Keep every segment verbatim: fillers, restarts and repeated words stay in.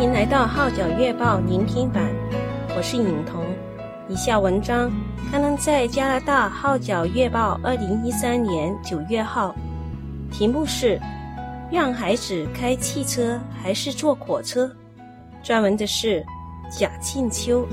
迎来到号角月报聆听版，我是颖彤。以下文章刊登在加拿大号角月报二零一三年九月号，题目是让孩子开汽车还是坐火车，撰文的是贾庆秋。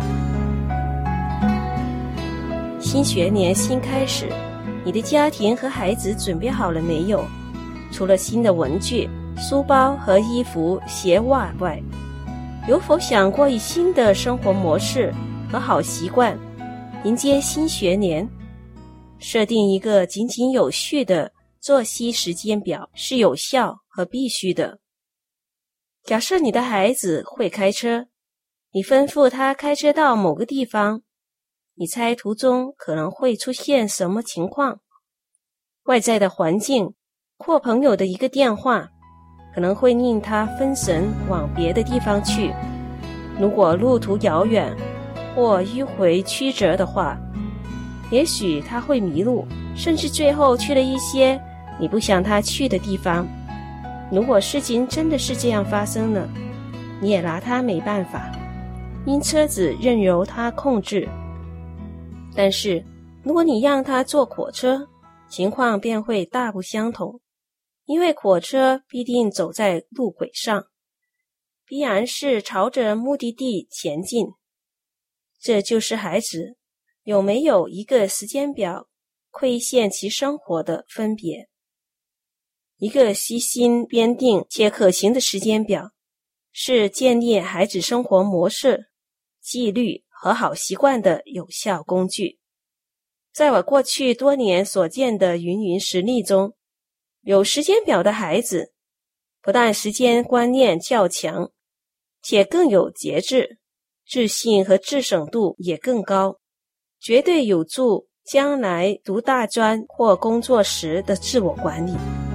新学年新开始，你的家庭和孩子准备好了没有？除了新的文具、书包和衣服、鞋袜外，有否想过以新的生活模式和好习惯迎接新学年？设定一个井井有序的作息时间表是有效和必须的。假设你的孩子会开车，你吩咐他开车到某个地方，你猜途中可能会出现什么情况？外在的环境或朋友的一个电话可能会令他分神往别的地方去。如果路途遥远或迂回曲折的话，也许他会迷路，甚至最后去了一些你不想他去的地方。如果事情真的是这样发生了，你也拿他没办法，因车子任由他控制。但是如果你让他坐火车，情况便会大不相同，因为火车必定走在路轨上，必然是朝着目的地前进。这就是孩子有没有一个时间表馈献其生活的分别。一个悉心编定且可行的时间表，是建立孩子生活模式、纪律和好习惯的有效工具。在我过去多年所见的芸芸实例中，有时间表的孩子不但时间观念较强，且更有节制，自信和自省度也更高，绝对有助将来读大专或工作时的自我管理。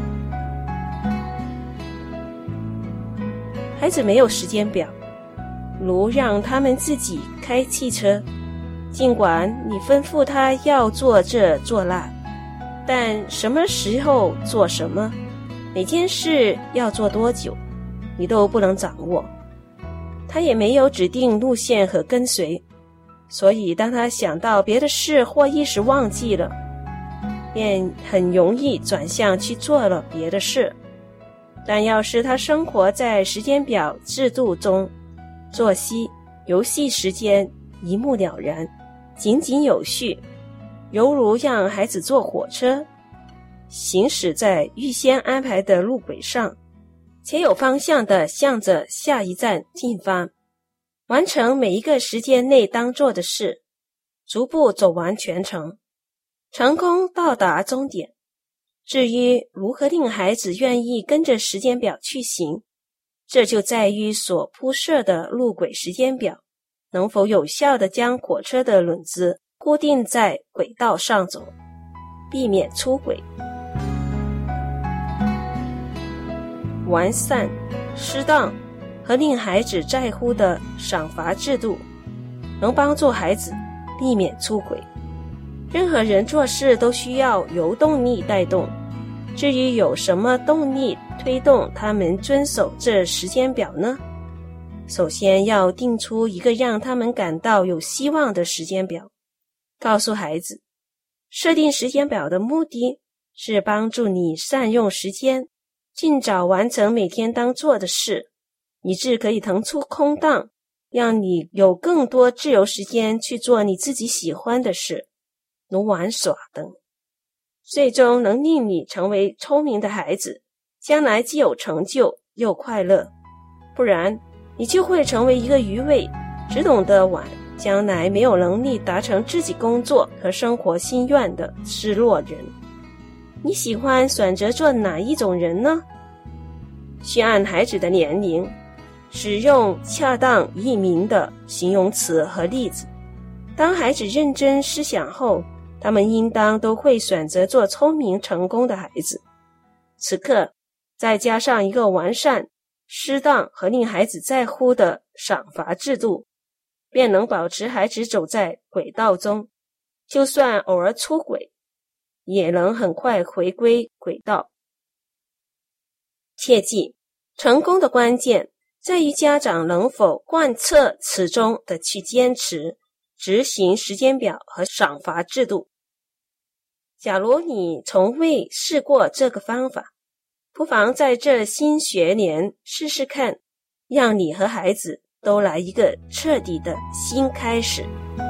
孩子没有时间表，如让他们自己开汽车，尽管你吩咐他要做这做那，但什么时候做什么，每件事要做多久，你都不能掌握。他也没有指定路线和跟随，所以当他想到别的事或一时忘记了，便很容易转向去做了别的事。但要是他生活在时间表制度中，作息、游戏时间一目了然，井井有序，犹如让孩子坐火车，行驶在预先安排的路轨上，且有方向地向着下一站进发，完成每一个时间内当做的事，逐步走完全程，成功到达终点。至于如何令孩子愿意跟着时间表去行，这就在于所铺设的路轨时间表能否有效地将火车的轮子固定在轨道上走，避免出轨。完善、适当和令孩子在乎的赏罚制度，能帮助孩子避免出轨。任何人做事都需要由动力带动，至于有什么动力推动他们遵守这时间表呢？首先要定出一个让他们感到有希望的时间表，告诉孩子，设定时间表的目的是帮助你善用时间，尽早完成每天当做的事，以致可以腾出空档，让你有更多自由时间去做你自己喜欢的事，如玩耍等，最终能令你成为聪明的孩子，将来既有成就又快乐。不然你就会成为一个愚昧、只懂得玩，将来没有能力达成自己工作和生活心愿的失落人。你喜欢选择做哪一种人呢？需按孩子的年龄使用恰当易明的形容词和例子。当孩子认真思想后，他们应当都会选择做聪明成功的孩子。此刻再加上一个完善、适当和令孩子在乎的赏罚制度，便能保持孩子走在轨道中，就算偶尔出轨，也能很快回归轨道。切记，成功的关键在于家长能否贯彻此中的去坚持，执行时间表和赏罚制度。假如你从未试过这个方法，不妨在这新学年试试看，让你和孩子都来一个彻底的新开始。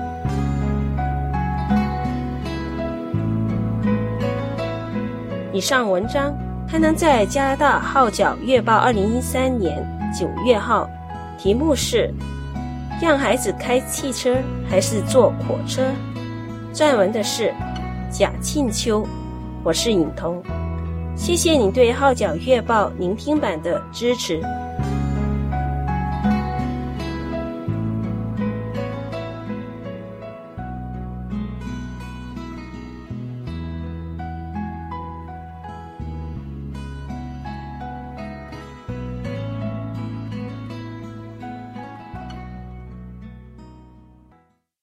以上文章刊登在加拿大号角月报二零一三年九月号，题目是让孩子开汽车还是坐火车，撰文的是贾庆秋，我是颖彤。谢谢你对号角月报聆听版的支持。